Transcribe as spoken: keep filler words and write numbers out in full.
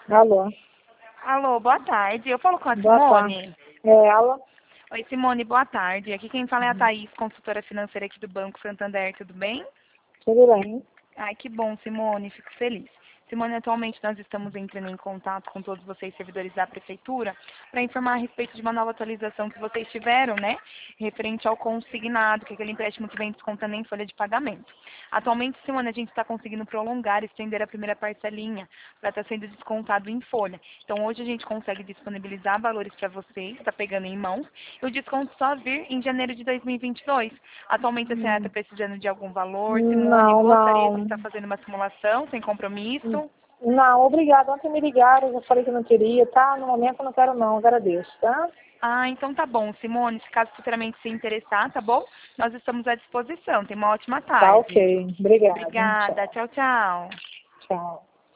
Alô, Alô, boa tarde. Eu falo com a boa Simone. tarde. É, alô? Oi, Simone, boa tarde. Aqui quem fala é a Thaís, consultora financeira aqui do Banco Santander, tudo bem? Tudo bem? Ai, que bom, Simone, fico feliz. Simone, atualmente nós estamos entrando em contato com todos vocês, servidores da Prefeitura, para informar a respeito de uma nova atualização que vocês tiveram, né? Referente ao consignado, que é aquele empréstimo que vem descontando em folha de pagamento. Atualmente, Simone, a gente está conseguindo prolongar, estender a primeira parcelinha para estar sendo descontado em folha. Então, hoje a gente consegue disponibilizar valores para vocês, está pegando em mãos, e o desconto só vir em janeiro de dois mil e vinte e dois. Atualmente, a senhora está precisando de algum valor? Simone, Não, gostaria de não. estar fazendo uma simulação sem compromisso? Não, obrigada. Ontem me ligaram, eu já falei que não queria, tá? No momento eu não quero não, agradeço, tá? Ah, então tá bom, Simone. Se caso futuramente se interessar, tá bom? Nós estamos à disposição. Tenha uma ótima Tá tarde. ok. Obrigada. Tchau. Obrigada. Tchau, tchau. Tchau.